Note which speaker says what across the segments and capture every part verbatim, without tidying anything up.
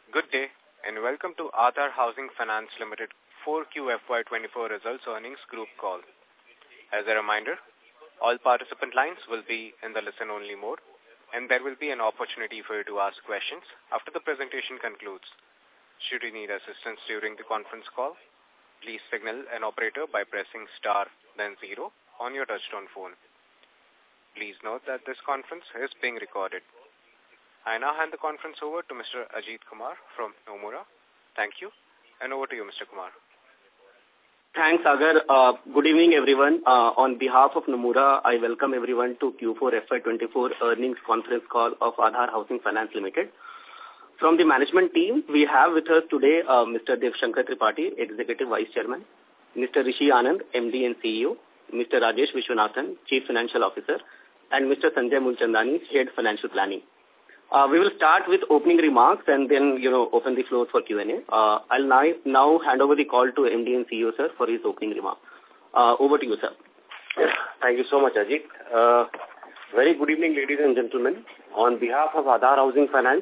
Speaker 1: Good day and welcome to Aadhar Housing Finance Limited four Q F Y twenty-four Results Earnings Group Call. As a reminder, all participant lines will be in the listen-only mode and there will be an opportunity for you to ask questions after the presentation concludes. Should you need assistance during the conference call, please signal an operator by pressing star then zero on your touchtone phone. Please note that this conference is being recorded. I now hand the conference over to Mister Ajit Kumar from Nomura. Thank you, and over to you, Mister Kumar.
Speaker 2: Thanks, Agar. Uh, good evening, everyone. Uh, on behalf of Nomura, I welcome everyone to Q four F Y twenty-four earnings conference call of Aadhar Housing Finance Limited. From the management team, we have with us today uh, Mister Dev Shankar Tripathi, Executive Vice Chairman, Mister Rishi Anand, M D and C E O, Mister Rajesh Vishwanathan, Chief Financial Officer, and Mister Sanjay Mulchandani, Head Financial Planning. Uh, we will start with opening remarks and then, you know, open the floor for Q and A. Uh, I'll now, now hand over the call to M D and C E O, sir, for his opening remarks. Uh, over to you, sir.
Speaker 3: Yes, thank you so much, Ajit. Uh, very good evening, ladies and gentlemen. On behalf of Aadhar Housing Finance,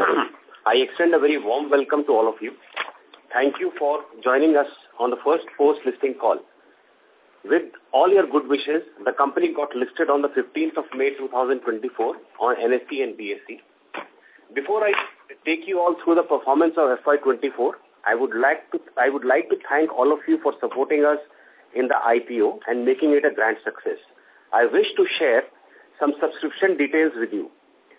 Speaker 3: I extend a very warm welcome to all of you. Thank you for joining us on the first post-listing call. With all your good wishes, the company got listed on the fifteenth of May two thousand twenty-four on N S E and B S E. Before I take you all through the performance of F Y twenty-four, I would like to I would like to thank all of you for supporting us in the I P O and making it a grand success. I wish to share some subscription details with you.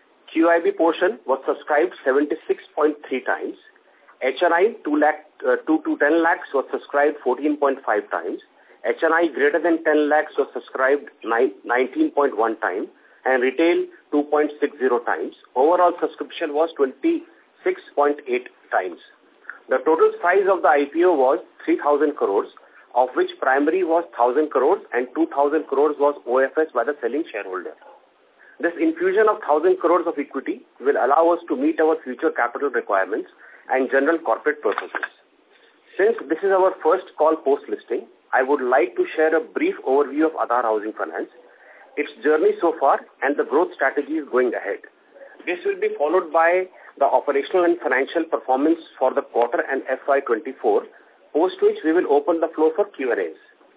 Speaker 3: Q I B portion was subscribed seventy-six point three times. H N I two lakh uh, two to ten lakhs was subscribed fourteen point five times. H N I greater than ten lakhs was subscribed nineteen point one times and retail two point six zero times. Overall subscription was twenty-six point eight times. The total size of the I P O was three thousand crores, of which primary was one thousand crores and two thousand crores was O F S by the selling shareholder. This infusion of one thousand crores of equity will allow us to meet our future capital requirements and general corporate purposes. Since this is our first call post-listing, I would like to share a brief overview of Aadhar Housing Finance, its journey so far, and the growth strategies going ahead. This will be followed by the operational and financial performance for the quarter and F Y twenty-four, post which we will open the floor for Q and A's.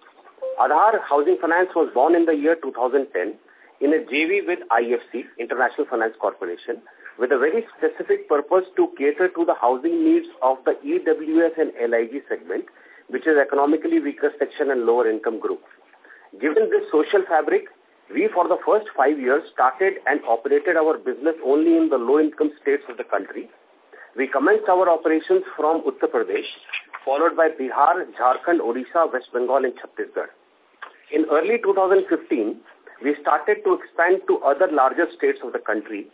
Speaker 3: Aadhar Housing Finance was born in the year two thousand ten in a J V with I F C, International Finance Corporation, with a very specific purpose to cater to the housing needs of the E W S and L I G segment, which is economically weaker section and lower income group. Given this social fabric, we for the first five years started and operated our business only in the low income states of the country. We commenced our operations from Uttar Pradesh, followed by Bihar, Jharkhand, Odisha, West Bengal and Chhattisgarh. In early two thousand fifteen, we started to expand to other larger states of the country.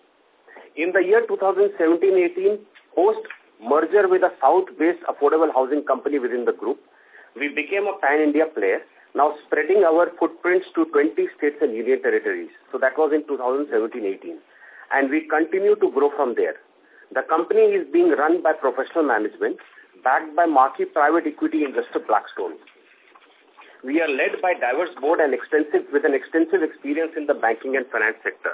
Speaker 3: In the year two thousand seventeen eighteen, post merger with a south-based affordable housing company within the group, we became a pan-India player, now spreading our footprints to twenty states and union territories. So that was in two thousand seventeen eighteen. And we continue to grow from there. The company is being run by professional management, backed by marquee private equity investor Blackstone. We are led by diverse board and extensive with an extensive experience in the banking and finance sector.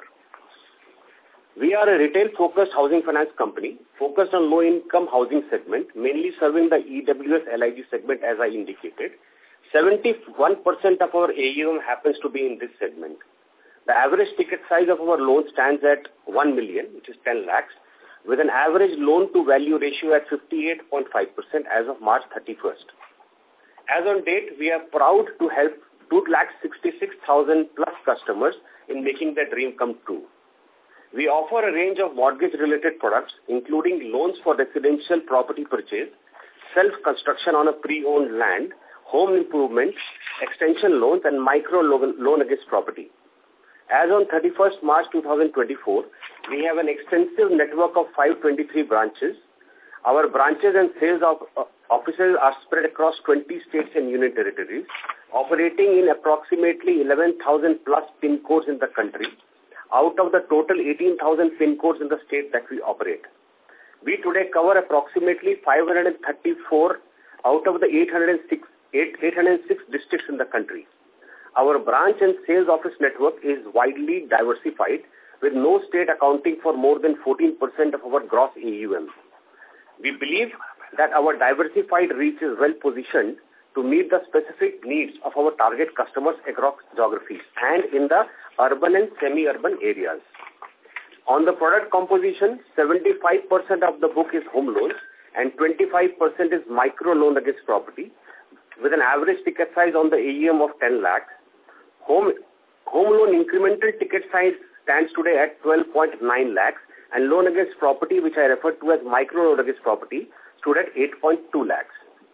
Speaker 3: We are a retail-focused housing finance company focused on low-income housing segment, mainly serving the E W S L I G segment as I indicated. seventy-one percent of our A U M happens to be in this segment. The average ticket size of our loan stands at one million, which is ten lakhs, with an average loan-to-value ratio at fifty-eight point five percent as of March thirty-first. As on date, we are proud to help two lakh sixty-six thousand plus customers in making their dream come true. We offer a range of mortgage-related products, including loans for residential property purchase, self-construction on a pre-owned land, home improvements, extension loans, and micro loan against property. As on thirty-first March two thousand twenty-four, we have an extensive network of five hundred twenty-three branches. Our branches and sales of, uh, offices are spread across twenty states and union territories, operating in approximately eleven thousand plus PIN codes in the country, out of the total eighteen thousand PIN codes in the state that we operate. We today cover approximately five hundred thirty-four out of the eight hundred six, eight hundred six districts in the country. Our branch and sales office network is widely diversified, with no state accounting for more than fourteen percent of our gross A U M. We believe that our diversified reach is well positioned to meet the specific needs of our target customers across geographies and in the urban and semi-urban areas. On the product composition, seventy-five percent of the book is home loans and twenty-five percent is micro loan against property, with an average ticket size on the A U M of ten lakhs. Home, home loan incremental ticket size stands today at twelve point nine lakhs, and loan against property, which I refer to as micro loan against property, stood at eight point two lakhs.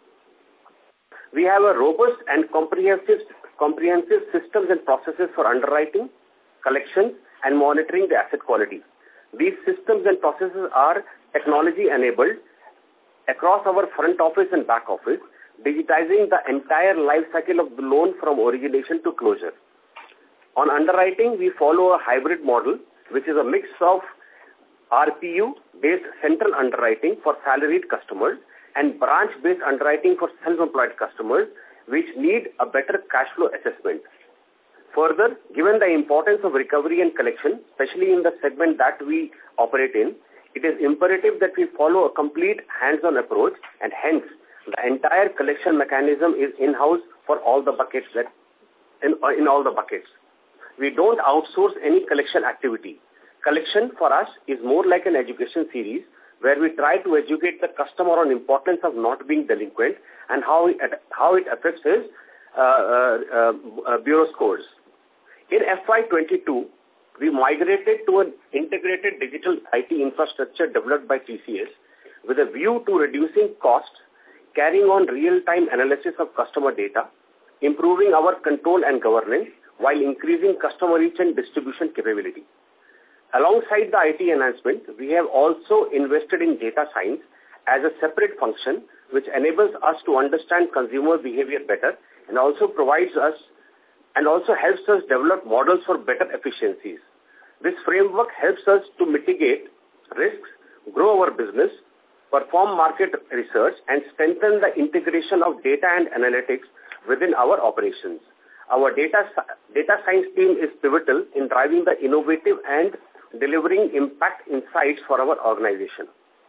Speaker 3: We have a robust and comprehensive, comprehensive systems and processes for underwriting, collections, and monitoring the asset quality. These systems and processes are technology-enabled across our front office and back office, digitizing the entire life cycle of the loan from origination to closure. On underwriting, we follow a hybrid model, which is a mix of R P U-based central underwriting for salaried customers and branch-based underwriting for self-employed customers, which need a better cash flow assessment. Further, given the importance of recovery and collection, especially in the segment that we operate in, it is imperative that we follow a complete hands-on approach, and hence the entire collection mechanism is in-house for all the buckets that in, in all the buckets. We don't outsource any collection activity. Collection for us is more like an education series where we try to educate the customer on importance of not being delinquent and how it, how it affects his uh, uh, uh, bureau scores. In F Y twenty-two, we migrated to an integrated digital I T infrastructure developed by T C S with a view to reducing costs, carrying on real-time analysis of customer data, improving our control and governance, while increasing customer reach and distribution capability. Alongside the I T enhancement, we have also invested in data science as a separate function which enables us to understand consumer behavior better and also provides us and also helps us develop models for better efficiencies. This framework helps us to mitigate risks, grow our business, perform market research, and strengthen the integration of data and analytics within our operations. Our data, data science team is pivotal in driving the innovative and delivering impact insights for our organization.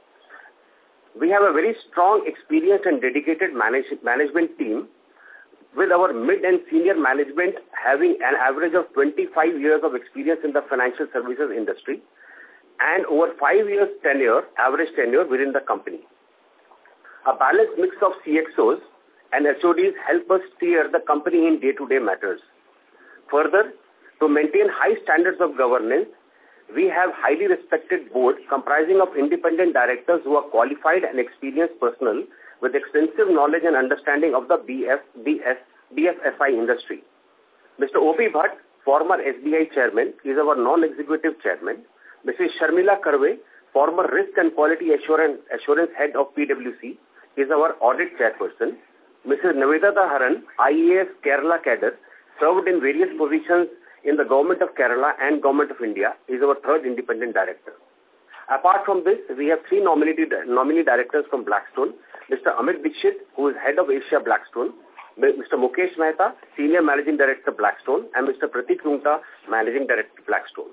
Speaker 3: We have a very strong, experienced and dedicated manage, management team, with our mid and senior management having an average of twenty-five years of experience in the financial services industry and over five years tenure, average tenure within the company. A balanced mix of C X Os and H O Ds help us steer the company in day-to-day matters. Further, to maintain high standards of governance, we have highly respected board comprising of independent directors who are qualified and experienced personnel with extensive knowledge and understanding of the B F S I industry. Mister O P Bhatt, former S B I chairman, is our non-executive chairman. Missus Sharmila Karve, former risk and quality assurance, assurance head of P W C, is our audit chairperson. Missus Navedata Haran, I A S Kerala cadre, served in various positions in the Government of Kerala and Government of India, is our third independent director. Apart from this, we have three nominated nominee directors from Blackstone, Mister Amit Dixit, who is head of Asia Blackstone, Mister Mukesh Mehta, senior managing director Blackstone, and Mister Pratik Rungta, managing director Blackstone.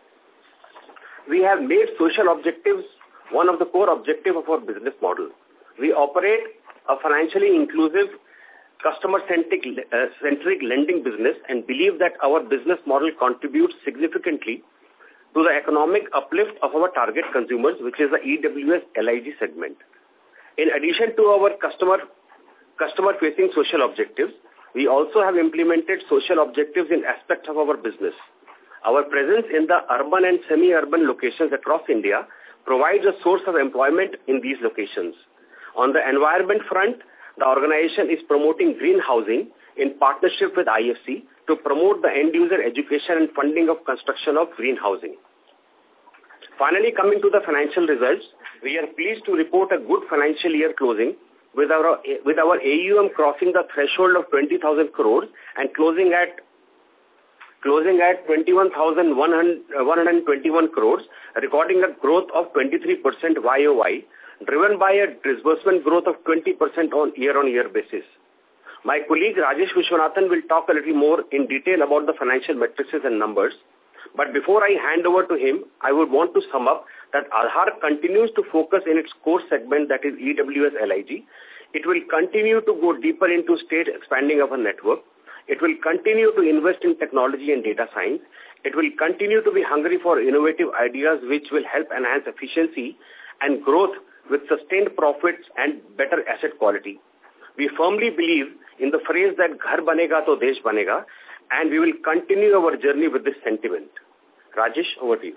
Speaker 3: We have made social objectives one of the core objectives of our business model. We operate a financially inclusive, customer-centric uh, centric lending business and believe that our business model contributes significantly to the economic uplift of our target consumers, which is the E W S L I G segment. In addition to our customer customer-facing social objectives, we also have implemented social objectives in aspects of our business. Our presence in the urban and semi-urban locations across India provides a source of employment in these locations. On the environment front, the organization is promoting green housing in partnership with I F C to promote the end-user education and funding of construction of green housing. Finally, coming to the financial results, we are pleased to report a good financial year closing with our, with our A U M crossing the threshold of twenty thousand crores and closing at closing at twenty-one thousand one hundred twenty-one crores, recording a growth of twenty-three percent Y O Y, driven by a disbursement growth of twenty percent on year-on-year basis. My colleague Rajesh Vishwanathan will talk a little more in detail about the financial metrics and numbers. But before I hand over to him, I would want to sum up that Aadhaar continues to focus in its core segment, that is E W S L I G. It will continue to go deeper into state expanding of a network. It will continue to invest in technology and data science. It will continue to be hungry for innovative ideas which will help enhance efficiency and growth with sustained profits and better asset quality. We firmly believe in the phrase that Ghar banega to desh banega, and we will continue our journey with this sentiment. Rajesh, over to you.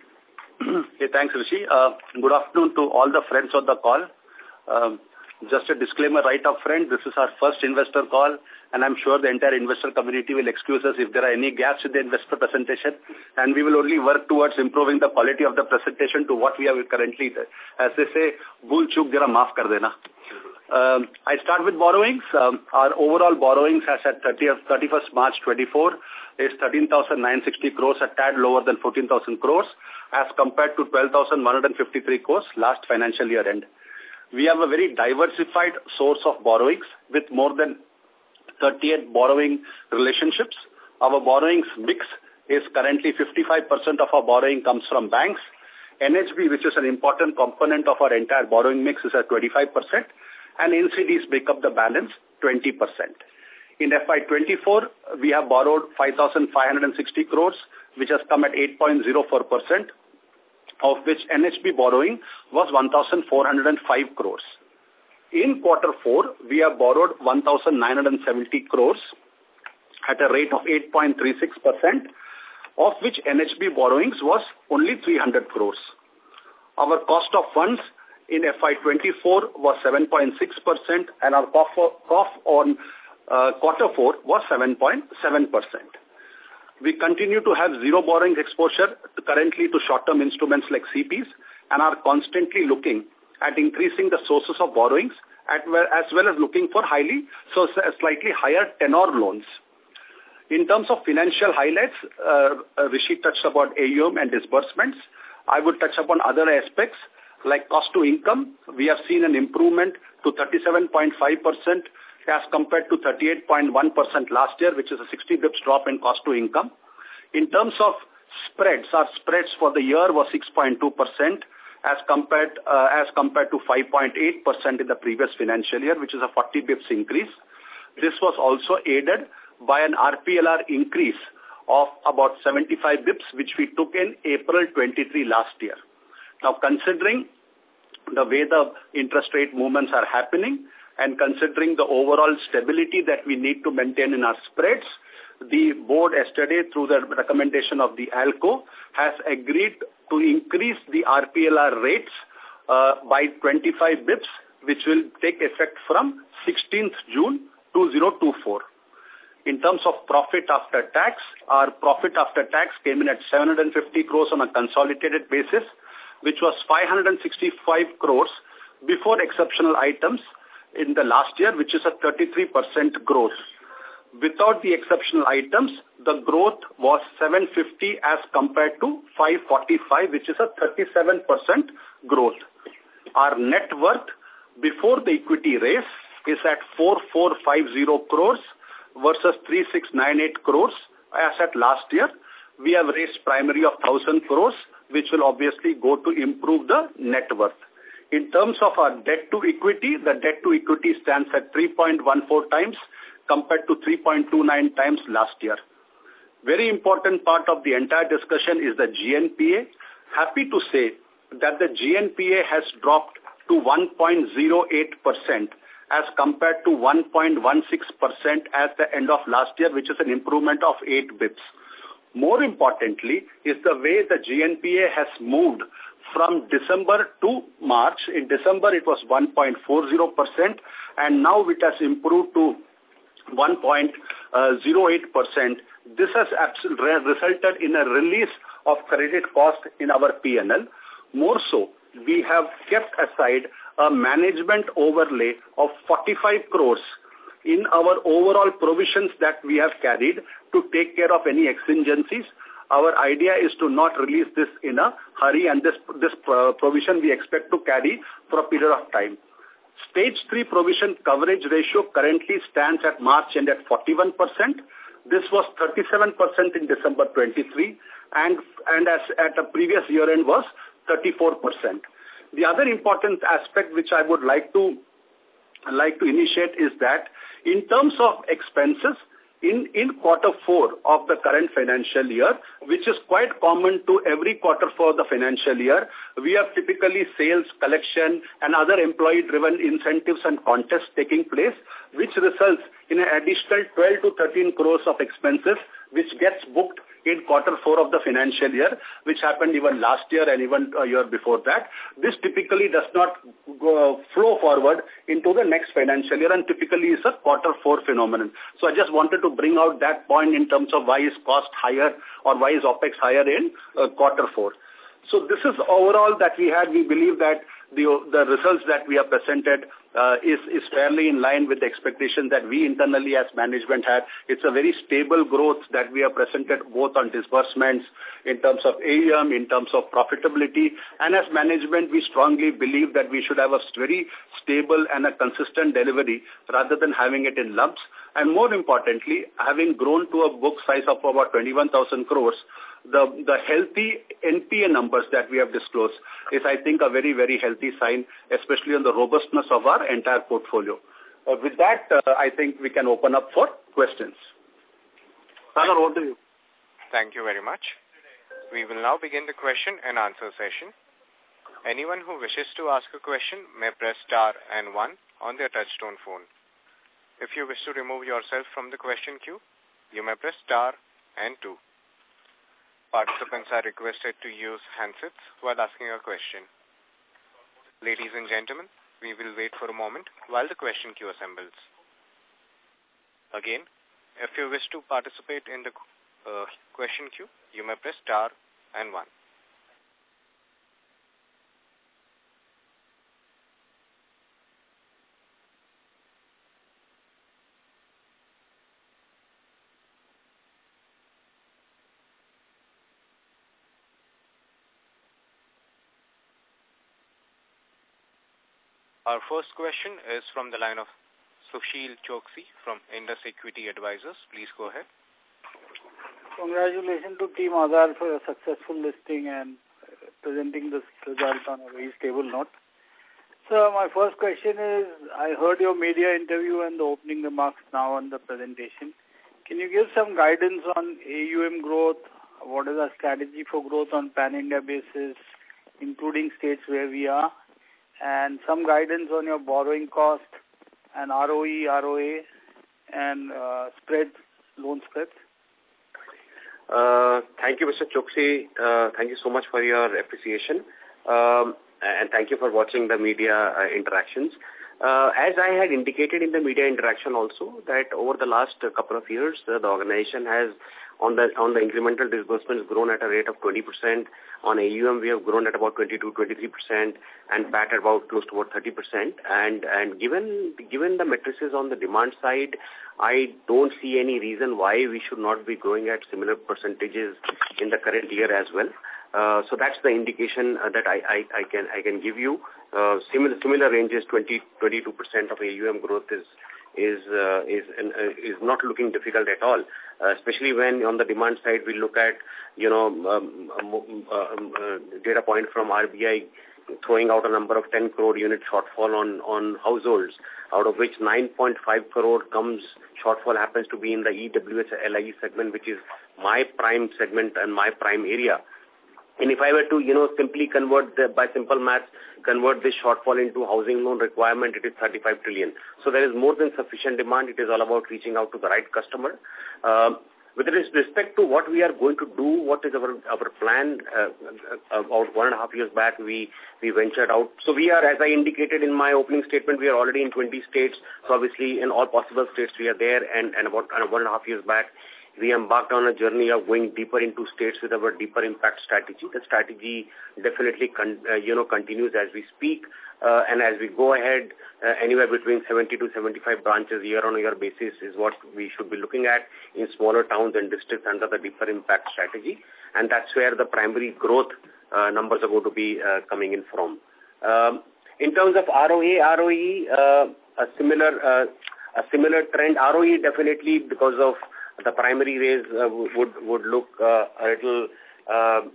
Speaker 4: Okay, thanks, Rishi. Uh, good afternoon to all the friends on the call. Um, just a disclaimer right up front, this is our first investor call, and I'm sure the entire investor community will excuse us if there are any gaps in the investor presentation, and we will only work towards improving the quality of the presentation to what we have currently. As they say, bhul chuk jara maaf kar dena. Um, I start with borrowings. Um, our overall borrowings as at thirtieth, thirty-first March twenty-four is thirteen thousand nine hundred sixty crores, a tad lower than fourteen thousand crores, as compared to twelve thousand one hundred fifty-three crores last financial year end. We have a very diversified source of borrowings with more than thirty-eight borrowing relationships. Our borrowings mix is currently fifty-five percent of our borrowing comes from banks. N H B, which is an important component of our entire borrowing mix, is at twenty-five percent. And N C Ds make up the balance, twenty percent. In F Y twenty-four, we have borrowed five thousand five hundred sixty crores, which has come at eight point zero four percent, of which N H B borrowing was one thousand four hundred five crores. In quarter four, we have borrowed one thousand nine hundred seventy crores at a rate of eight point three six percent, of which N H B borrowings was only three hundred crores. Our cost of funds in F Y twenty-four was seven point six percent, and our cost on uh, quarter four was seven point seven percent. We continue to have zero borrowing exposure to currently to short-term instruments like C Ps, and are constantly looking at increasing the sources of borrowings at well, as well as looking for highly, so slightly higher tenor loans. In terms of financial highlights, uh, Rishi touched about A U M and disbursements. I would touch upon other aspects like cost to income. We have seen an improvement to thirty-seven point five percent as compared to thirty-eight point one percent last year, which is a sixty bips drop in cost to income. In terms of spreads, our spreads for the year was six point two percent as compared uh, as compared to five point eight percent in the previous financial year, which is a forty bips increase. This was also aided by an R P L R increase of about seventy-five bips, which we took in April twenty-three last year. Now, considering the way the interest rate movements are happening and considering the overall stability that we need to maintain in our spreads, the board yesterday, through the recommendation of the ALCO, has agreed to increase the R P L R rates uh, by twenty-five bips, which will take effect from sixteenth June two thousand twenty-four. In terms of profit after tax, our profit after tax came in at seven hundred fifty crores on a consolidated basis, which was five hundred sixty-five crores before exceptional items in the last year, which is a thirty-three percent growth. Without the exceptional items, the growth was seven hundred fifty as compared to five hundred forty-five, which is a thirty-seven percent growth. Our net worth before the equity raise is at four thousand four hundred fifty crores versus three thousand six hundred ninety-eight crores as at last year. We have raised primary of one thousand crores, which will obviously go to improve the net worth. In terms of our debt to equity, the debt to equity stands at three point one four times compared to three point two nine times last year. Very important part of the entire discussion is the G N P A. Happy to say that the G N P A has dropped to one point zero eight percent as compared to one point one six percent at the end of last year, which is an improvement of eight bips. More importantly is the way the G N P A has moved from December to March. In December, it was one point four zero percent, and now it has improved to one point zero eight percent. This has resulted in a release of credit cost in our P and L. More so, we have kept aside a management overlay of forty-five crores in our overall provisions that we have carried to take care of any exigencies. Our idea is to not release this in a hurry, and this, this uh, provision we expect to carry for a period of time. Stage three provision coverage ratio currently stands at March end at forty-one percent. This was thirty-seven percent in December twenty-three, and, and as at a previous year end was thirty-four percent. The other important aspect which I would like to like to initiate is that in terms of expenses, in, in quarter four of the current financial year, which is quite common to every quarter for the financial year, we have typically sales, collection, and other employee-driven incentives and contests taking place, which results in an additional twelve to thirteen crores of expenses, which gets booked in quarter four of the financial year, which happened even last year and even a year before that. This typically does not go, flow forward into the next financial year and typically is a quarter four phenomenon. So I just wanted to bring out that point in terms of why is cost higher or why is OPEX higher in uh, quarter four. So this is overall that we had. We believe that the the results that we have presented uh, is, is fairly in line with the expectation that we internally as management had. It's a very stable growth that we have presented both on disbursements, in terms of A U M, in terms of profitability. And as management, we strongly believe that we should have a very stable and a consistent delivery rather than having it in lumps. And more importantly, having grown to a book size of about twenty-one thousand crores, the, the healthy N P A numbers that we have disclosed is, I think, a very, very healthy sign, especially on the robustness of our entire portfolio. Uh, with that, uh, I think we can open up for questions. Sagar, what do you?
Speaker 1: Thank you very much. We will now begin the question and answer session. Anyone who wishes to ask a question may press star and one on their touchtone phone. If you wish to remove yourself from the question queue, you may press star and two. Participants are requested to use handsets while asking a question. Ladies and gentlemen, we will wait for a moment while the question queue assembles. Again, if you wish to participate in the uh, question queue, you may press star and one. Our first question is from the line of Sushil Choksi from Indus Equity Advisors. Please go ahead.
Speaker 5: Congratulations to Team Aadhar for a successful listing and presenting this result on a very stable note. So my first question is, I heard your media interview and the opening remarks now on the presentation. Can you give some guidance on A U M growth? What is our strategy for growth on pan-India basis, including states where we are? And some guidance on your borrowing cost and R O E, R O A, and uh, spread, loan spreads.
Speaker 3: Uh, thank you, Mister Choksi. Uh, thank you so much for your appreciation. Um, and thank you for watching the media uh, interactions. Uh, as I had indicated in the media interaction also, that over the last uh, couple of years, uh, the organization has, on the on the incremental disbursements, grown at a rate of twenty percent. On A U M, we have grown at about twenty-two, twenty-three percent, and P A T at about close to about thirty percent. And and given given the matrices on the demand side, I don't see any reason why we should not be growing at similar percentages in the current year as well. Uh, so that's the indication uh, that I, I, I can I can give you. Uh, similar similar ranges, twenty, twenty-two percent of A U M growth is is uh, is uh, is not looking difficult at all. Uh, especially when on the demand side we look at you know um, um, uh, data point from R B I throwing out a number of ten crore unit shortfall on on households, out of which nine point five crore comes shortfall happens to be in the E W S L I E segment, which is my prime segment and my prime area. And if I were to, you know, simply convert the, by simple maths, convert this shortfall into housing loan requirement, it is thirty-five trillion. So there is more than sufficient demand. It is all about reaching out to the right customer. Um, with respect to what we are going to do, what is our our plan? Uh, about one and a half years back, we we ventured out. So we are, as I indicated in my opening statement, we are already in twenty states. So obviously, in all possible states, we are there. And and about and one and a half years back, we embarked on a journey of going deeper into states with our deeper impact strategy. The strategy definitely con uh, you know continues as we speak, uh, and as we go ahead, uh, anywhere between seventy to seventy-five branches year-on-year basis is what we should be looking at in smaller towns and districts under the deeper impact strategy, and that's where the primary growth uh, numbers are going to be uh, coming in from. Um, in terms of R O A, R O E, uh, a similar uh, a similar trend. R O E definitely, because of the primary raise uh, would would look uh, a little uh,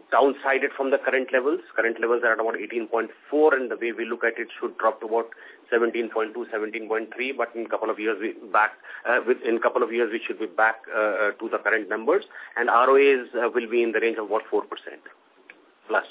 Speaker 3: downside it from the current levels. Current levels are at about eighteen point four, and the way we look at it should drop to about seventeen point two, seventeen point three, but in a couple of years we back, uh, with, in a couple of years we should be back uh, to the current numbers, and R O As uh, will be in the range of about four percent plus.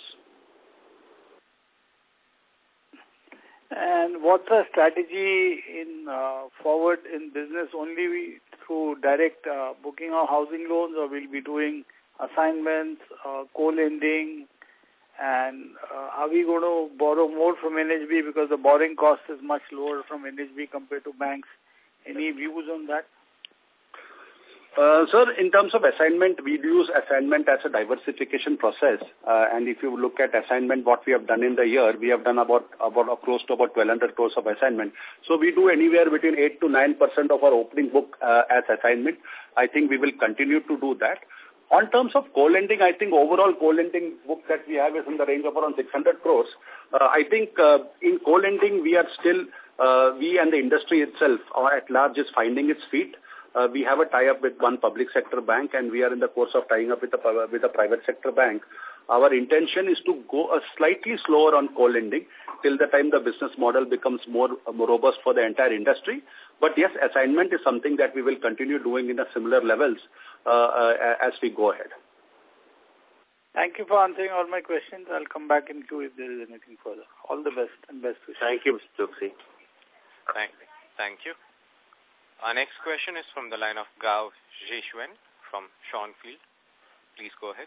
Speaker 5: And what's our strategy in uh, forward in business? Only we, through direct uh, booking of housing loans, or we'll be doing assignments, uh, co-lending, and uh, are we going to borrow more from N H B because the borrowing cost is much lower from N H B compared to banks? Any views on that?
Speaker 4: Uh, sir, in terms of assignment, we use assignment as a diversification process. Uh, and if you look at assignment, what we have done in the year, we have done about, about uh, close to about twelve hundred crores of assignment. So we do anywhere between eight to nine percent of our opening book uh, as assignment. I think we will continue to do that. On terms of co-lending, I think overall co-lending book that we have is in the range of around six hundred crores. Uh, I think uh, in co-lending, we are still, uh, we and the industry itself are at large is finding its feet. Uh, we have a tie-up with one public sector bank, and we are in the course of tying up with a, with a private sector bank. Our intention is to go a slightly slower on co-lending till the time the business model becomes more, more robust for the entire industry. But yes, assignment is something that we will continue doing in a similar levels uh, uh, as we go ahead.
Speaker 5: Thank you for answering all my questions. I'll come back in queue if there is anything further. All the best and best wishes.
Speaker 3: Thank you, Mister Choksi.
Speaker 1: Thank, thank you. Our next question is from the line of Gao Zhixuan from Schonfield. Please go ahead.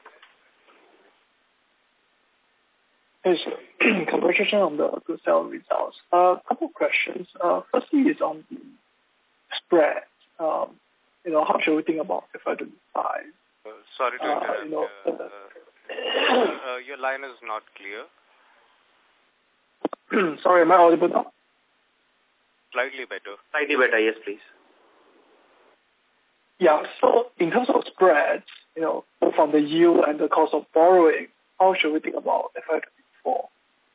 Speaker 6: Yes, sir. Congratulations on the good sales results. A uh, couple of questions. Uh, firstly is on the spread. Um, you know, how should we think about F Y twenty-five?
Speaker 1: Uh, sorry to interrupt.
Speaker 6: Uh, you know,
Speaker 1: uh, uh, uh, your line is not clear.
Speaker 6: Sorry, am I audible now?
Speaker 1: Slightly better.
Speaker 3: Slightly better, yes, please.
Speaker 6: Yeah, so in terms of spreads, you know, both from the yield and the cost of borrowing, how should we think about F Y twenty-four?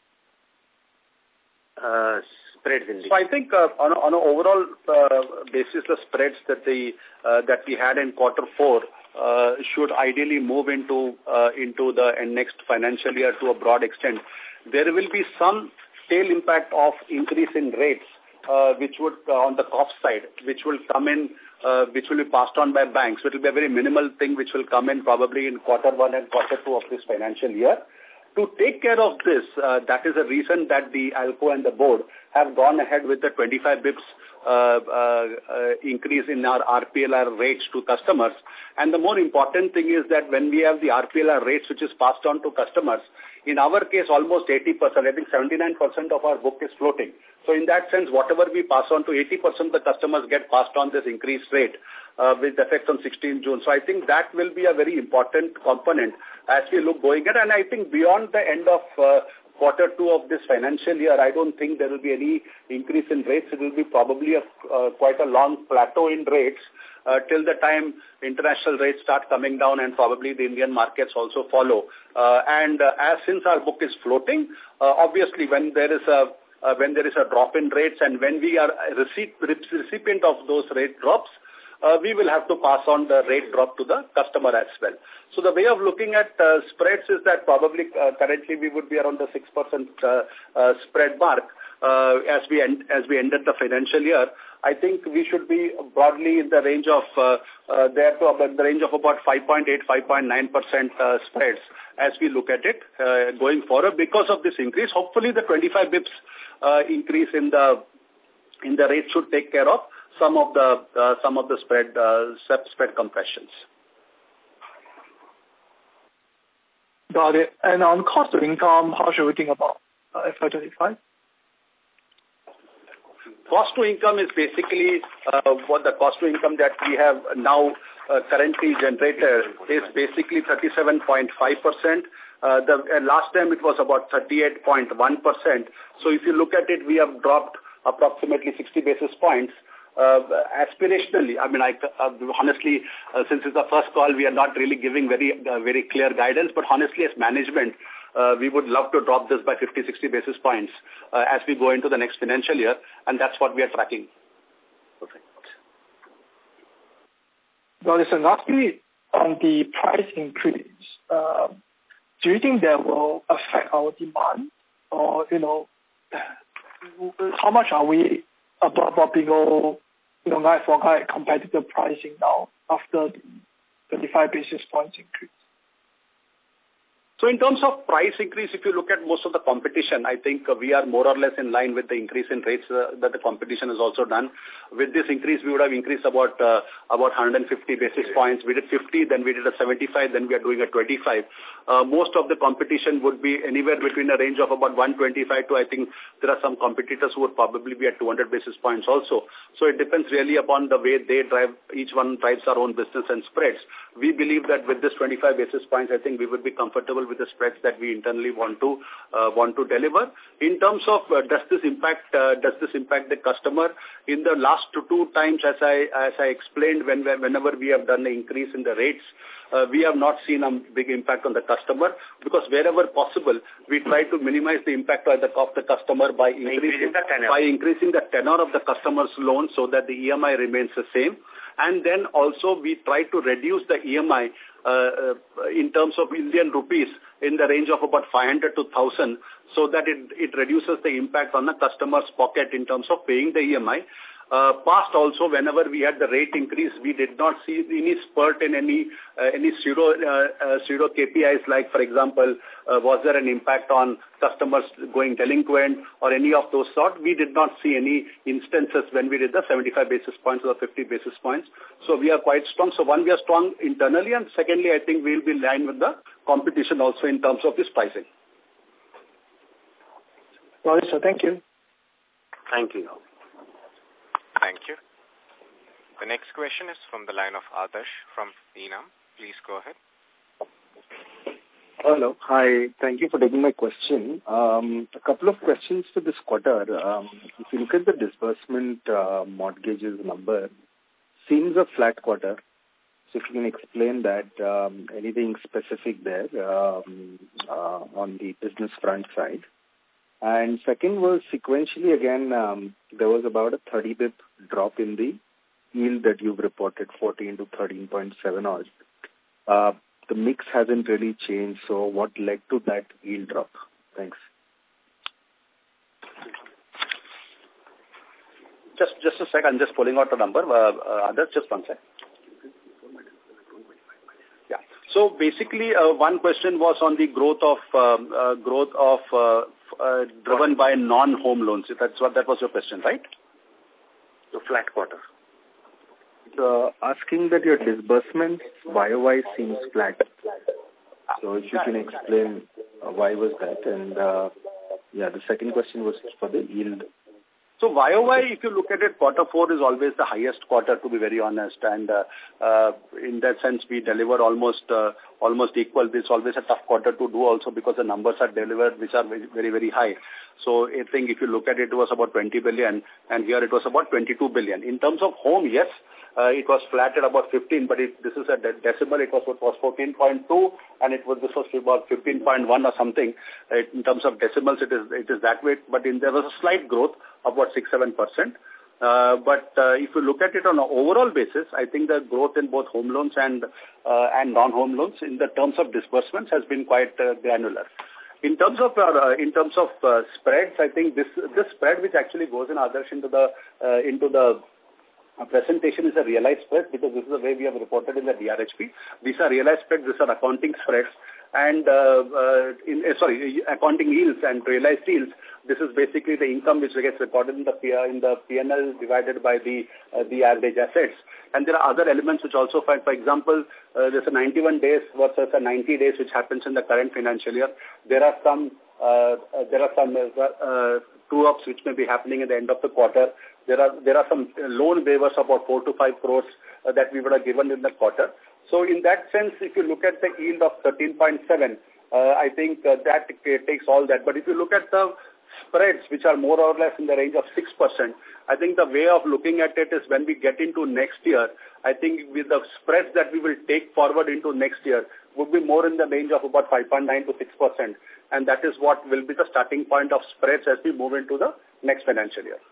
Speaker 3: Uh, spreads indeed.
Speaker 4: So I think uh, on, a, on an overall uh, basis, the spreads that the uh, that we had in quarter four uh, should ideally move into uh, into the uh, next financial year to a broad extent. There will be some tail impact of increase in rates, uh, which would uh, on the cost side, which will come in, uh, which will be passed on by banks. So it will be a very minimal thing which will come in probably in quarter one and quarter two of this financial year. To take care of this, uh, that is the reason that the ALCO and the board have gone ahead with the twenty-five bips uh, uh, uh, increase in our R P L R rates to customers. And the more important thing is that when we have the R P L R rates which is passed on to customers, in our case almost eighty percent, I think seventy-nine percent of our book is floating. So in that sense, whatever we pass on to eighty percent, the customers get passed on this increased rate uh, with effect on sixteenth June. So I think that will be a very important component as we look going at. And I think beyond the end of uh, quarter two of this financial year, I don't think there will be any increase in rates. It will be probably a, uh, quite a long plateau in rates uh, till the time international rates start coming down and probably the Indian markets also follow. Uh, and uh, as since our book is floating, uh, obviously when there is a Uh, when there is a drop in rates and when we are a recipient of those rate drops, uh, we will have to pass on the rate drop to the customer as well. So the way of looking at uh, spreads is that probably uh, currently we would be around the six percent uh, uh, spread mark uh, as we end, as we ended the financial year. I think we should be broadly in the range of uh, uh, there to about the range of about five point eight, five point nine percent uh, spreads as we look at it uh, going forward because of this increase. Hopefully the twenty-five bips uh, increase in the in the rate should take care of some of the uh, some of the spread uh, spread compressions.
Speaker 6: Got it. And on cost of income, how should we think about uh, F Y twenty-five?
Speaker 4: Cost to income is basically uh, what the cost to income that we have now uh, currently generated is basically thirty-seven point five percent. Uh, the uh, last time it was about thirty-eight point one percent. So if you look at it, we have dropped approximately sixty basis points. Uh, aspirationally, I mean, I uh, honestly, uh, since it's the first call, we are not really giving very, uh, very clear guidance. But honestly, as management, uh, we would love to drop this by fifty, sixty basis points uh, as we go into the next financial year, and that's what we are tracking. Perfect.
Speaker 6: Got it. So lastly, on the price increase, uh, do you think that will affect our demand? Or, you know, how much are we above or below, you know, like for like competitive pricing now after the twenty-five basis points increase?
Speaker 4: So in terms of price increase, if you look at most of the competition, I think uh, we are more or less in line with the increase in rates uh, that the competition has also done. With this increase, we would have increased about uh, about one hundred fifty basis points. We did fifty, then we did a seventy-five, then we are doing a twenty-five. Uh, most of the competition would be anywhere between a range of about one twenty-five to, I think, there are some competitors who would probably be at two hundred basis points also. So it depends really upon the way they drive, each one drives our own business and spreads. We believe that with this twenty-five basis points, I think we would be comfortable with the spreads that we internally want to uh, want to deliver. In terms of uh, does this impact uh, does this impact the customer? In the last two, two times, as I as I explained, when whenever we have done an increase in the rates, uh, we have not seen a big impact on the customer, because wherever possible, we try to minimize the impact of the, of the customer by increasing the tenor. by increasing the tenor of the customer's loan so that the E M I remains the same. And then also we try to reduce the E M I uh, uh, in terms of Indian rupees in the range of about five hundred to one thousand, so that it, it reduces the impact on the customer's pocket in terms of paying the E M I. Uh, past also, whenever we had the rate increase, we did not see any spurt in any uh, any pseudo uh, uh, pseudo K P Is, like, for example, uh, was there an impact on customers going delinquent or any of those sort. We did not see any instances when we did the seventy-five basis points or fifty basis points. So we are quite strong. So one, we are strong internally, and secondly, I think we will be in line with the competition also in terms of this pricing.
Speaker 6: Well, so thank you.
Speaker 4: Thank you.
Speaker 1: Thank you. The next question is from the line of Adarsh from Enam. Please go ahead.
Speaker 7: Hello. Hi. Thank you for taking my question. Um, a couple of questions for this quarter. Um, if you look at the disbursement uh, mortgages number, seems a flat quarter. So if you can explain that, um, anything specific there um, uh, on the business front side. And second was sequentially again, um, there was about a thirty basis point drop in the yield that you've reported, fourteen to thirteen point seven odd. Uh, the mix hasn't really changed, so what led to that yield drop? Thanks.
Speaker 4: Just just a sec, I'm just pulling out the number. Uh, uh, Adarsh, just one sec. Yeah. So basically, uh, one question was on the growth of um, uh, growth of uh, uh, driven by non-home loans. That's what that was your question, right?
Speaker 3: The flat quarter.
Speaker 7: Uh, asking that your disbursement Y O Y seems flat. So if you can explain uh, why was that, and uh, yeah, the second question was for the yield.
Speaker 4: So Y O Y, if you look at it, quarter four is always the highest quarter, to be very honest. And uh, uh, in that sense, we deliver almost uh, almost equal. It's always a tough quarter to do also because the numbers are delivered, which are very, very, very high. So I think if you look at it, it was about twenty billion, and here it was about twenty-two billion. In terms of home, yes, uh, it was flat at about fifteen, but it, this is a de decimal. It was, it was fourteen point two, and it was this was about fifteen point one or something. Uh, in terms of decimals, it is it is that way. But in, there was a slight growth of about six, seven percent. Uh, but uh, if you look at it on an overall basis, I think the growth in both home loans and uh, and non-home loans in the terms of disbursements has been quite uh, granular. In terms of uh, in terms of uh, spreads, I think this this spread which actually goes in Adarsh into the uh, into the uh, presentation is a realized spread, because this is the way we have reported in the D R H P. These are realized spreads. These are accounting spreads. And, uh, uh, in, uh, sorry, accounting yields and realized yields. This is basically the income which gets recorded in the P in the P and L divided by the uh, the average assets. And there are other elements which also find, for example, uh, there's a ninety-one days versus a ninety days which happens in the current financial year. There are some uh, uh, there are some uh, uh, true-ups which may be happening at the end of the quarter. There are there are some loan waivers about four to five crores uh, that we would have given in the quarter. So in that sense, if you look at the yield of thirteen point seven, uh, I think uh, that uh, takes all that. But if you look at the spreads, which are more or less in the range of six percent, I think the way of looking at it is when we get into next year, I think with the spreads that we will take forward into next year would be more in the range of about five point nine to six percent. And that is what will be the starting point of spreads as we move into the next financial year.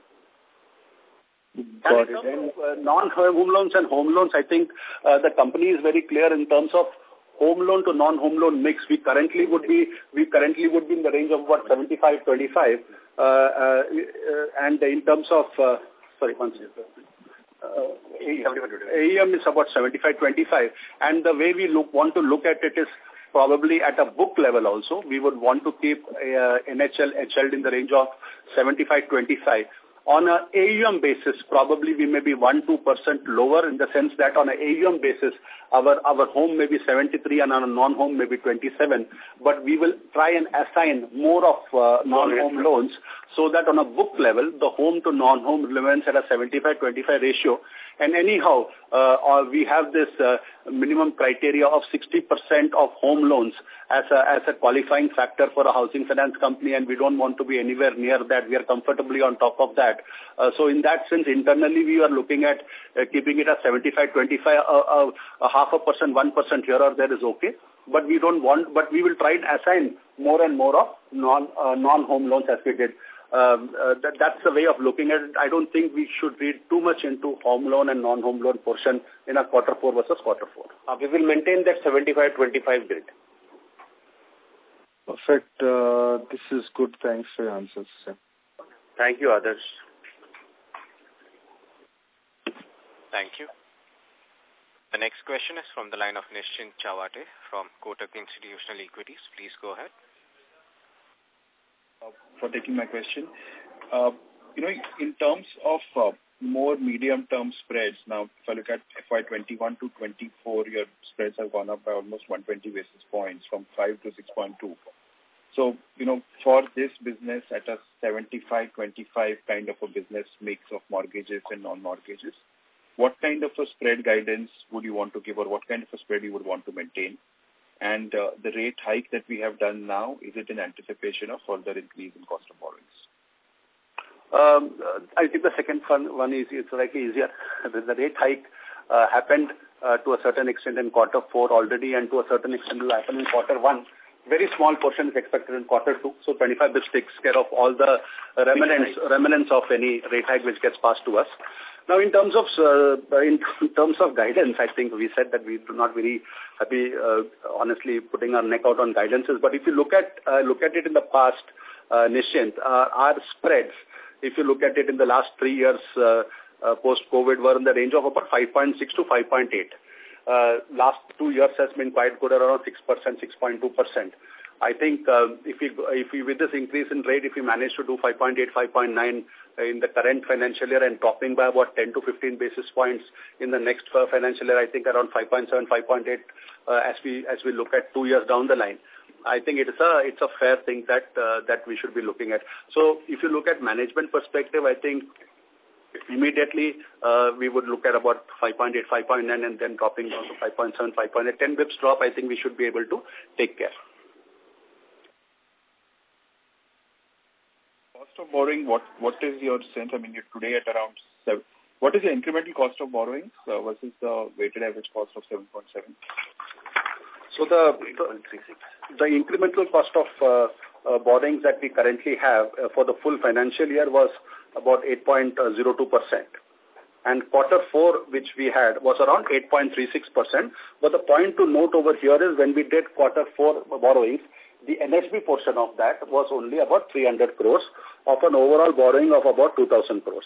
Speaker 7: Got
Speaker 4: and
Speaker 7: it.
Speaker 4: uh, non-home loans and home loans, I think uh, the company is very clear in terms of home loan to non-home loan mix, we currently would be we currently would be in the range of about seventy-five twenty-five. Uh, uh, and in terms of, uh, sorry, one second. Uh, A E M is about seventy-five twenty-five. And the way we look want to look at it is probably at a book level also. We would want to keep uh, N H L, H L in the range of seventy-five twenty-five. On a A U M basis, probably we may be one to two percent lower in the sense that on a A U M basis, our, our home may be seventy-three and on a non-home may be twenty-seven. But we will try and assign more of uh, non-home loans so that on a book level, the home to non-home remains at a seventy-five twenty-five ratio. And anyhow, uh, we have this uh, minimum criteria of sixty percent of home loans as a, as a qualifying factor for a housing finance company, and we don't want to be anywhere near that. We are comfortably on top of that. Uh, so in that sense, internally, we are looking at uh, keeping it at seventy-five twenty-five, uh, uh, a half a percent, one percent here or there is okay. But we don't want, but we will try and assign more and more of non, uh, non-home loans as we did. Um, uh, that, that's the way of looking at it. I don't think we should read too much into home loan and non-home loan portion in a quarter four versus quarter four.
Speaker 3: Uh, we will maintain that seventy-five twenty-five grid.
Speaker 7: Perfect. Uh, this is good. Thanks for your answers, sir.
Speaker 3: Thank you, Adarsh.
Speaker 1: Thank you. The next question is from the line of Nischint Chawate from Kotak Institutional Equities. Please go ahead.
Speaker 8: Uh, for taking my question. Uh, you know, in terms of uh, more medium-term spreads, now if I look at F Y twenty-one to twenty-four, your spreads have gone up by almost one hundred twenty basis points from five to six point two. So, you know, for this business at a seventy-five twenty-five kind of a business mix of mortgages and non-mortgages, what kind of a spread guidance would you want to give, or what kind of a spread you would want to maintain? And uh, the rate hike that we have done now, is it in anticipation of further increase in cost of borrowings?
Speaker 4: Um, I think the second one, one is it's slightly easier. The, the rate hike uh, happened uh, to a certain extent in quarter four already, and to a certain extent will happen in quarter one. Very small portion is expected in quarter two. So twenty-five basis takes care of all the remnants, remnants of any rate hike which gets passed to us. Now, in terms of uh, in terms of guidance, I think we said that we do not very happy, uh, honestly, putting our neck out on guidances. But if you look at uh, look at it in the past, uh, Nischint, uh, our spreads, if you look at it in the last three years uh, uh, post-COVID, were in the range of about five point six to five point eight. Uh, last two years has been quite good, around six percent, six point two percent. I think uh, if we if we with this increase in rate, if we manage to do five point eight, five point nine in the current financial year and dropping by about ten to fifteen basis points in the next financial year, I think around five point seven, five point eight uh, as we as we look at two years down the line. I think it is a it's a fair thing that uh, that we should be looking at. So if you look at management perspective, I think immediately uh, we would look at about five point eight, five point nine and then dropping down to five point seven, five point eight. ten bips drop, I think we should be able to take care.
Speaker 8: Cost of borrowing, what what is your sense? I mean, you're today at around seven. What is the incremental cost of borrowing uh, versus the weighted average cost of seven point seven?
Speaker 4: So the, the, the incremental cost of uh, uh, borrowings that we currently have uh, for the full financial year was about eight point zero two percent. And quarter four, which we had, was around eight point three six percent. But the point to note over here is when we did quarter four borrowings, the N H B portion of that was only about three hundred crores of an overall borrowing of about two thousand crores.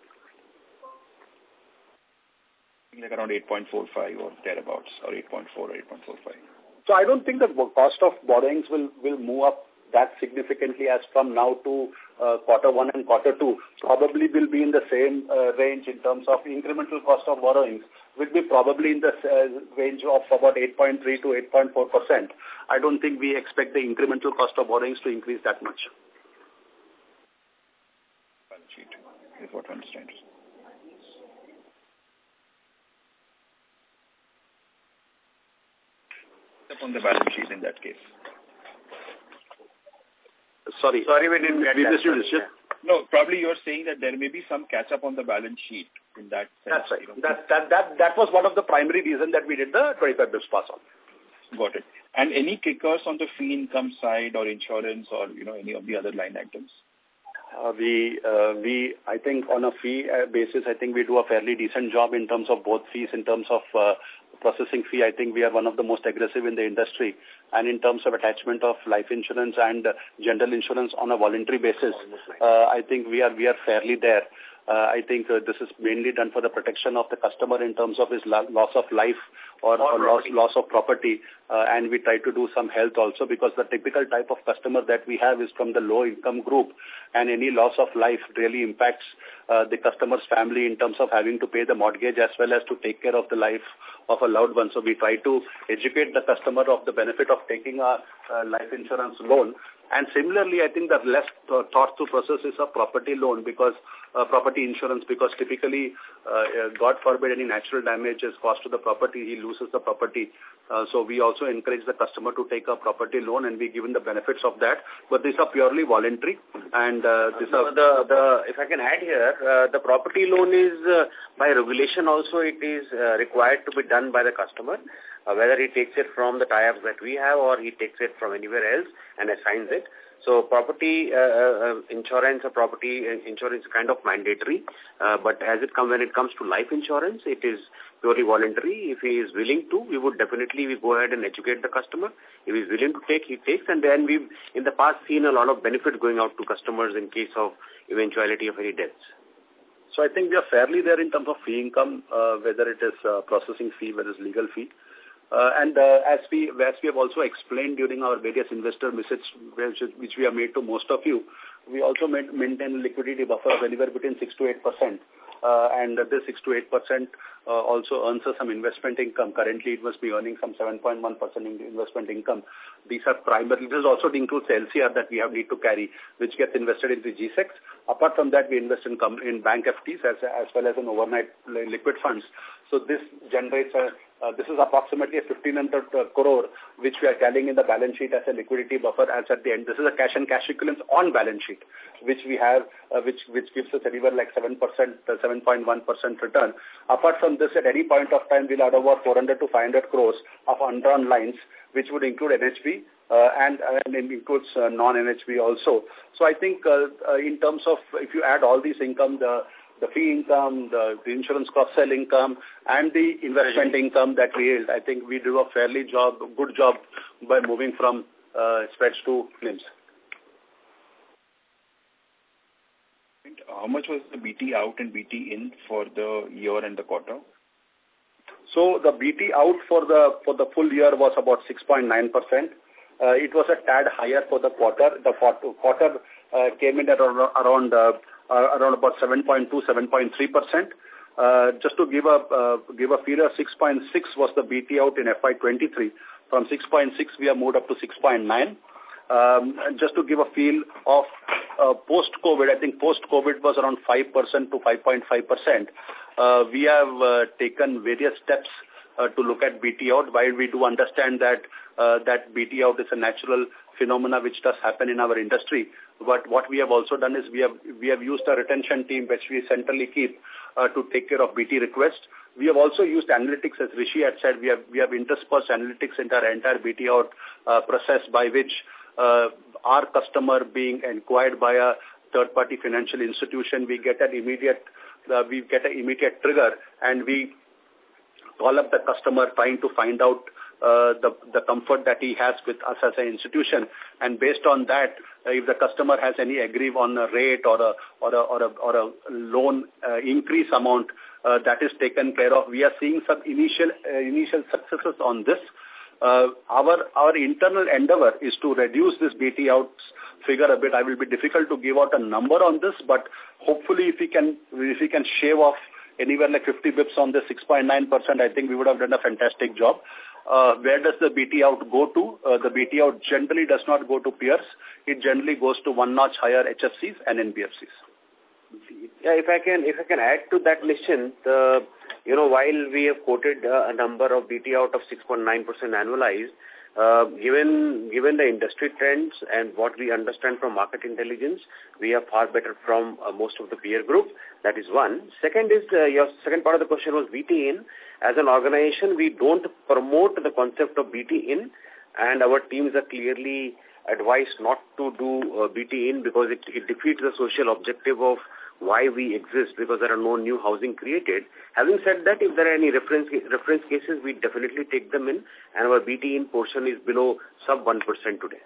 Speaker 8: Like around eight point four five or thereabouts, or eight point four or eight point four five.
Speaker 4: So I don't think the cost of borrowings will, will move up that significantly as from now to uh, quarter one and quarter two. Probably will be in the same uh, range in terms of incremental cost of borrowings, will be probably in the uh, range of about eight point three to eight point four percent. I don't think we expect the incremental cost of borrowings to increase that much.
Speaker 8: Balance sheet is what I understand. On the balance sheet in that case.
Speaker 4: Sorry.
Speaker 3: Sorry, we didn't get that.
Speaker 4: that.
Speaker 8: No, probably you're saying that there may be some catch-up on the balance sheet in that sense.
Speaker 4: That's right.
Speaker 8: You know?
Speaker 4: that, that, that, that was one of the primary reasons that we did the twenty-five bips pass on.
Speaker 8: Got it. And any kickers on the fee income side or insurance or, you know, any of the other line items?
Speaker 4: Uh, we, uh, we, I think on a fee uh, basis, I think we do a fairly decent job in terms of both fees, in terms of uh, processing fee, I think we are one of the most aggressive in the industry. And in terms of attachment of life insurance and uh, general insurance on a voluntary basis, uh, I think we are we are fairly there. Uh, I think uh, this is mainly done for the protection of the customer in terms of his lo loss of life or, or loss, loss of property. Uh, and we try to do some health also, because the typical type of customer that we have is from the low income group, and any loss of life really impacts uh, the customer's family in terms of having to pay the mortgage as well as to take care of the life of a loved one. So we try to educate the customer of the benefit of taking a, a life insurance loan. And similarly, I think the less th thought through process is a property loan, because uh, property insurance, because typically, uh, God forbid, any natural damage is caused to the property, he loses the property. Uh, so we also encourage the customer to take a property loan, and we given the benefits of that. But these are purely voluntary. And uh, these
Speaker 3: no,
Speaker 4: are
Speaker 3: the the if I can add here, uh, the property loan is uh, by regulation also it is uh, required to be done by the customer. Uh, whether he takes it from the tie-ups that we have or he takes it from anywhere else and assigns it. So property uh, uh, insurance or property insurance is kind of mandatory, uh, but as it come when it comes to life insurance, it is purely voluntary. If he is willing to, we would definitely we go ahead and educate the customer. If he is willing to take, he takes, and then we've in the past seen a lot of benefit going out to customers in case of eventuality of any deaths.
Speaker 4: So I think we are fairly there in terms of fee income, uh, whether it is uh, processing fee, whether it is legal fee. Uh, and uh, as we as we have also explained during our various investor visits, which, which we have made to most of you, we also made, maintain liquidity buffer of anywhere between six to eight percent. Uh, and uh, this six to eight percent uh, also earns us some investment income. Currently, it must be earning some seven point one percent in investment income. These are primarily, this also includes L C R that we have need to carry, which gets invested into G SECs. Apart from that, we invest in, in bank F Ts as, as well as in overnight liquid funds. So this generates a Uh, this is approximately a fifteen hundred uh, crore, which we are carrying in the balance sheet as a liquidity buffer as at the end. This is a cash and cash equivalents on balance sheet, which we have, uh, which which gives us anywhere like seven percent, uh, seven point one percent return. Apart from this, at any point of time, we'll add over four hundred to five hundred crores of undrawn lines, which would include N H B uh, and, and it includes uh, non-N H B also. So I think uh, uh, in terms of, if you add all these income, the the fee income, the, the insurance cross-sell income, and the investment income that we yield, I think we do a fairly job, good job by moving from uh, spreads to N I Ms.
Speaker 8: How much was the B T out and B T in for the year and the quarter?
Speaker 4: So the B T out for the for the full year was about six point nine percent. Uh, it was a tad higher for the quarter. The quarter uh, came in at around uh, Uh, around about seven point two, seven point three percent. Uh, just to give a uh, give a figure, six point six was the B T out in F Y twenty-three. From six point six, we have moved up to six point nine. Um, and just to give a feel of uh, post-COVID, I think post-COVID was around five percent to five point five percent. Uh, we have uh, taken various steps uh, to look at B T out, while we do understand that uh, that B T out is a natural phenomena which does happen in our industry. But what we have also done is we have we have used a retention team which we centrally keep uh, to take care of B T requests. We have also used analytics, as Rishi had said. We have we have interspersed analytics into our entire B T out uh, process, by which uh, our customer being inquired by a third-party financial institution, we get an immediate uh, we get an immediate trigger, and we call up the customer trying to find out Uh, the, the comfort that he has with us as an institution. And based on that, uh, if the customer has any agree on a rate or a, or a, or a, or a loan uh, increase amount, uh, that is taken care of. We are seeing some initial, uh, initial successes on this. Uh, our, our internal endeavor is to reduce this B T outs figure a bit. I will be difficult to give out a number on this, but hopefully if we can, if we can shave off anywhere like fifty bips on the six point nine percent, I think we would have done a fantastic job. Uh, where does the B T out go to? Uh, the B T out generally does not go to peers. It generally goes to one notch higher H F Cs and N B F Cs.
Speaker 3: Yeah, if I can, if I can add to that listen, the, you know, while we have quoted uh, a number of B T out of six point nine percent annualized, uh, given given the industry trends and what we understand from market intelligence, we are far better from uh, most of the peer group. That is one. Second is, uh, your second part of the question was B T in. As an organization, we don't promote the concept of B T in, and our teams are clearly advised not to do uh, B T in because it, it defeats the social objective of why we exist, because there are no new housing created. Having said that, if there are any reference reference cases, we definitely take them in, and our B T in portion is below sub one percent today.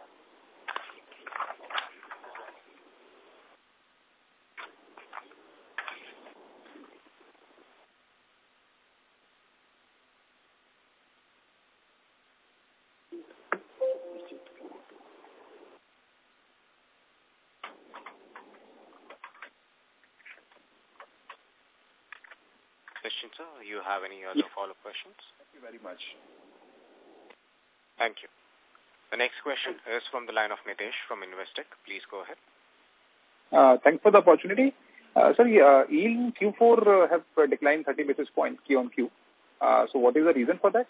Speaker 1: Sir, you have any other yeah. follow-up questions?
Speaker 8: Thank you very much.
Speaker 1: Thank you. The next question is from the line of Nitesh from Investec. Please go ahead.
Speaker 9: Uh, thanks for the opportunity. Uh, sir, uh, yield in Q four uh, have uh, declined thirty basis points Q on Q. Uh, so what is the reason for that?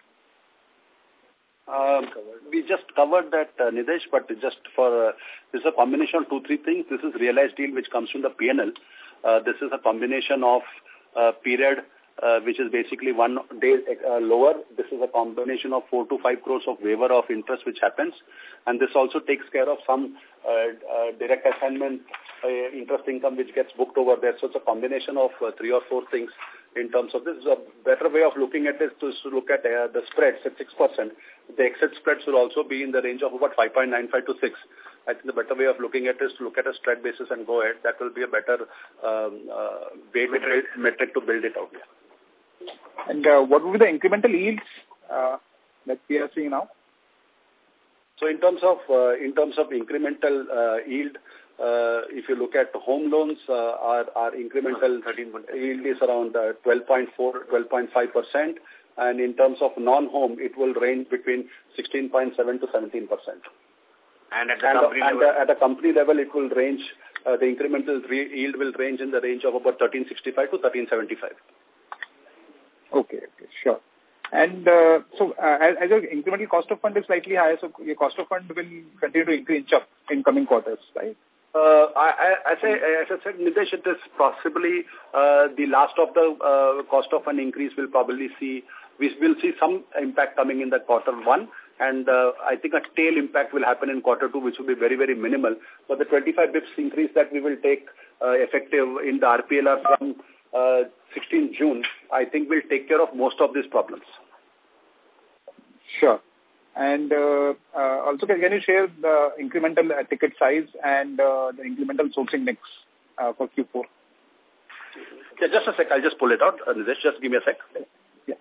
Speaker 4: Um, we just covered that, uh, Nidesh, but just for, uh, this is a combination of two, three things. This is realized yield which comes from the P and L. Uh, this is a combination of uh, period Uh, which is basically one day uh, lower. This is a combination of four to five crores of waiver of interest which happens. And this also takes care of some uh, uh, direct assignment uh, interest income which gets booked over there. So it's a combination of uh, three or four things in terms of this. A better way of looking at this is to look at uh, the spreads at six percent. The exit spreads will also be in the range of about five point nine five to six. I think the better way of looking at it is to look at a spread basis and go ahead. That will be a better um, uh, way to build, metric to build it out. Yeah.
Speaker 9: And uh, what will be the incremental yields uh, that we are seeing now?
Speaker 4: So in terms of uh, in terms of incremental uh, yield, uh, if you look at home loans, uh, our, our incremental yield is around uh, twelve point four, twelve point five percent. And in terms of non-home, it will range between sixteen point seven to seventeen percent.
Speaker 3: And at the
Speaker 4: and,
Speaker 3: company
Speaker 4: and
Speaker 3: level?
Speaker 4: Uh, at a company level, it will range, uh, the incremental yield will range in the range of about thirteen sixty-five to thirteen seventy-five.
Speaker 9: Okay, okay, sure. And uh, so uh, as, as your incremental cost of fund is slightly higher, so your cost of fund will continue to inch up in coming quarters, right?
Speaker 4: Uh, I, I, as, I, as I said, Nidesh, it is possibly uh, the last of the uh, cost of fund increase will probably see, we will see some impact coming in the quarter one. And uh, I think a tail impact will happen in quarter two, which will be very, very minimal. But the twenty-five bips increase that we will take uh, effective in the R P L R from Uh, sixteenth June, I think will take care of most of these problems.
Speaker 9: Sure. And uh, uh, also, can, can you share the incremental uh, ticket size and uh, the incremental sourcing mix uh, for Q four?
Speaker 4: Yeah, just a sec. I'll just pull it out. Uh, just give me a sec.
Speaker 9: Yeah.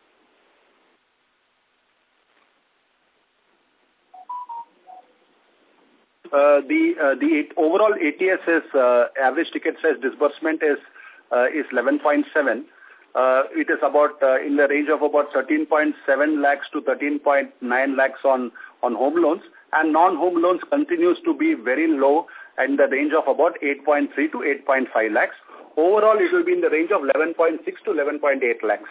Speaker 4: Uh, the uh, the overall A T S is uh, average ticket size disbursement is Uh, is eleven point seven. Uh, it is about uh, in the range of about thirteen point seven lakhs to thirteen point nine lakhs on, on home loans, and non-home loans continues to be very low in the range of about eight point three to eight point five lakhs. Overall, it will be in the range of eleven point six to eleven point eight lakhs.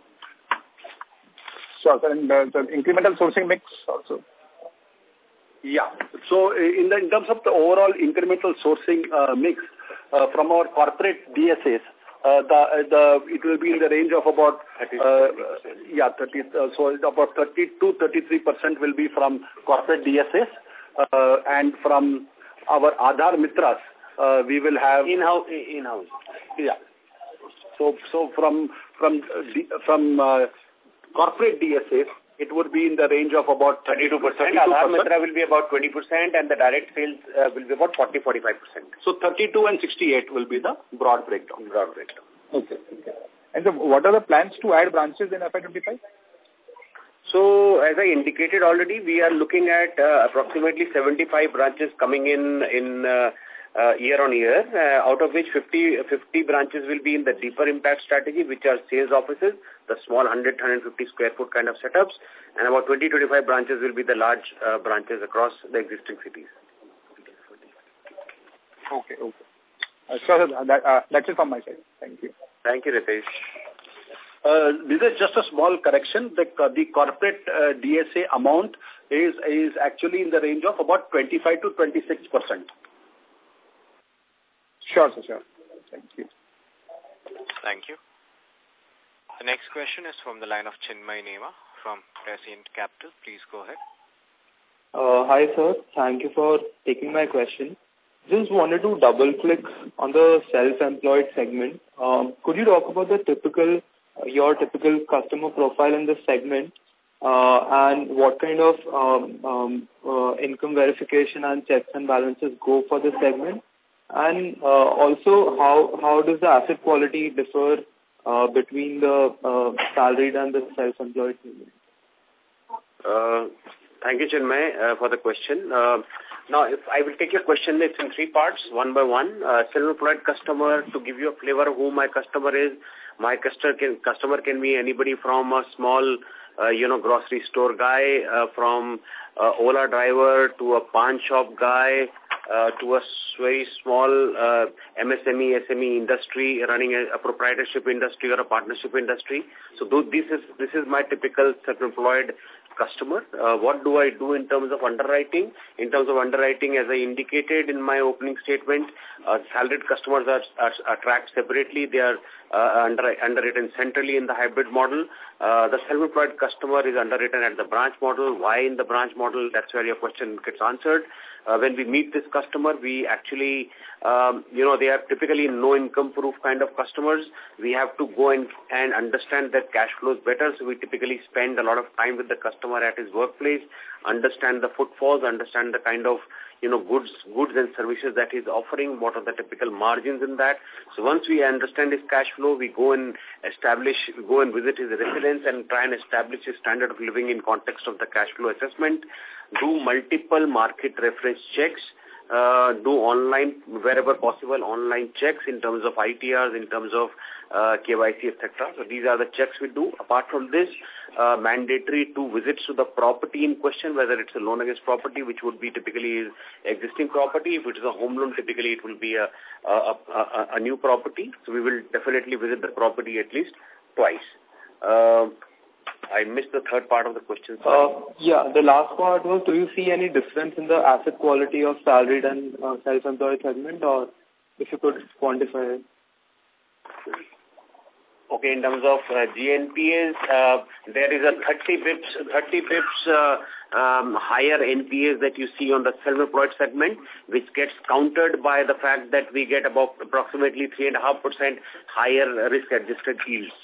Speaker 9: Sure, and uh, the incremental sourcing mix also.
Speaker 4: Yeah. So in the in terms of the overall incremental sourcing uh, mix, Uh, from our corporate D S As, uh, the the it will be in the range of about uh, yeah thirty uh, so about thirty to thirty-three percent will be from corporate D S As, uh, and from our Aadhaar Mitras uh, we will have
Speaker 3: in-house in-house
Speaker 4: yeah. So so from from uh, from uh, corporate D S As, it would be in the range of about
Speaker 3: thirty-two percent. Aadhaar Mitra will be about twenty percent and the direct sales uh, will be about forty to forty-five percent.
Speaker 4: So thirty-two and sixty-eight will be the broad breakdown.
Speaker 3: Broad breakdown.
Speaker 9: Okay. okay. And so what are the plans to add branches in F Y twenty-five?
Speaker 3: So as I indicated already, we are looking at uh, approximately seventy-five branches coming in in uh, uh, year on year, uh, out of which fifty, fifty branches will be in the deeper impact strategy, which are sales offices, the small one hundred, one hundred fifty square foot kind of setups, and about twenty to twenty-five branches will be the large uh, branches across the existing cities.
Speaker 9: Okay, okay. Uh, sure, that, uh, that's it from my side. Thank you.
Speaker 3: Thank you, Ritesh.
Speaker 4: Uh, this is just a small correction. The, uh, the corporate uh, D S A amount is, is actually in the range of about twenty-five to twenty-six percent.
Speaker 9: Sure, sir, sure. Thank you.
Speaker 1: Thank you. The next question is from the line of Chinmay Nema from Prescient Capital. Please go ahead.
Speaker 10: Uh, hi, sir. Thank you for taking my question. just wanted to double-click on the self-employed segment. Um, could you talk about the typical, uh, your typical customer profile in this segment, uh, and what kind of um, um, uh, income verification and checks and balances go for this segment? And uh, also, how how does the asset quality differ uh, between the uh, salaried and the self-employed segment?
Speaker 3: Uh, thank you, Chinmay, uh, for the question. Uh, now, if I will take your question, it's in three parts, one by one. Uh, self-employed customer, to give you a flavor of who my customer is, my customer can, customer can be anybody from a small, uh, you know, grocery store guy, uh, from uh, Ola driver to a pawn shop guy, uh, to a very small uh, M S M E, S M E industry, running a, a proprietorship industry or a partnership industry. So th this is this is my typical self-employed customer. Uh, what do I do in terms of underwriting? In terms of underwriting, as I indicated in my opening statement, uh, salaried customers are, are, are tracked separately. They are uh, under, underwritten centrally in the hybrid model. Uh, the self-employed customer is underwritten at the branch model. Why in the branch model? That's where your question gets answered. Uh, when we meet this customer, we actually, um, you know, they are typically no-income proof kind of customers. We have to go in and understand their cash flows better. So we typically spend a lot of time with the customer at his workplace, understand the footfalls, understand the kind of, you know, goods, goods and services that he's offering, what are the typical margins in that. So once we understand his cash flow, we go and establish, go and visit his residence and try and establish his standard of living in context of the cash flow assessment, do multiple market reference checks, uh, do online, wherever possible, online checks in terms of I T Rs, in terms of uh, K Y C, et cetera. So these are the checks we do. Apart from this, uh, mandatory two visits to the property in question, whether it's a loan against property, which would be typically existing property. If it is a home loan, typically it will be a, a, a, a new property. So we will definitely visit the property at least twice. Uh, I missed the third part of the question.
Speaker 10: Uh, yeah, the last part was, do you see any difference in the asset quality of salaried and uh, self-employed segment, or if you could quantify it?
Speaker 3: Okay, in terms of uh, G N P As, uh, there is a thirty bips, thirty bips uh, um, higher N P As that you see on the self-employed segment, which gets countered by the fact that we get about approximately three point five percent higher risk-adjusted yields.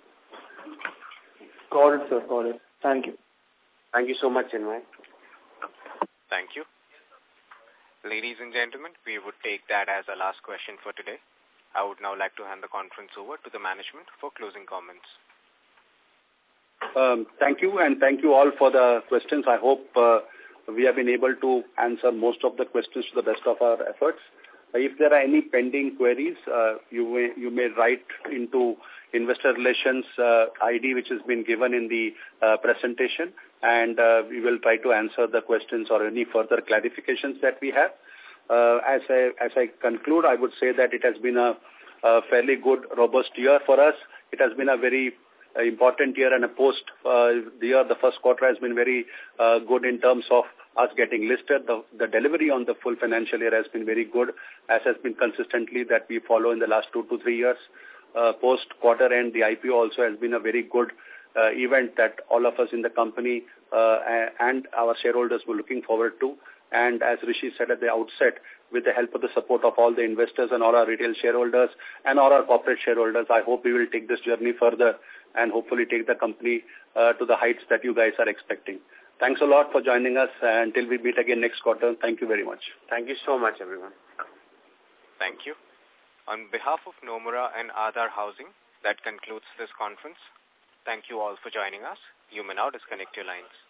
Speaker 10: Got it, sir. Got it. Thank you.
Speaker 3: Thank you so much, Chinmay.
Speaker 1: Thank you. Ladies and gentlemen, we would take that as our last question for today. I would now like to hand the conference over to the management for closing comments.
Speaker 4: Um, thank you, and thank you all for the questions. I hope uh, we have been able to answer most of the questions to the best of our efforts. If there are any pending queries, uh, you may you may write into Investor Relations uh, I D, which has been given in the uh, presentation, and uh, we will try to answer the questions or any further clarifications that we have. Uh, as I as I conclude, I would say that it has been a, a fairly good, robust year for us. It has been a very uh, important year, and a post uh, the year, the first quarter has been very uh, good in terms of us getting listed. The, the delivery on the full financial year has been very good, as has been consistently that we follow in the last two to three years. Uh, post quarter end, the I P O also has been a very good uh, event that all of us in the company uh, and our shareholders were looking forward to. And as Rishi said at the outset, with the help of the support of all the investors and all our retail shareholders and all our corporate shareholders, I hope we will take this journey further and hopefully take the company uh, to the heights that you guys are expecting. Thanks a lot for joining us, and until we meet again next quarter, thank you very much.
Speaker 3: Thank you so much, everyone.
Speaker 1: Thank you. On behalf of Nomura and Aadhar Housing, that concludes this conference. Thank you all for joining us. You may now disconnect your lines.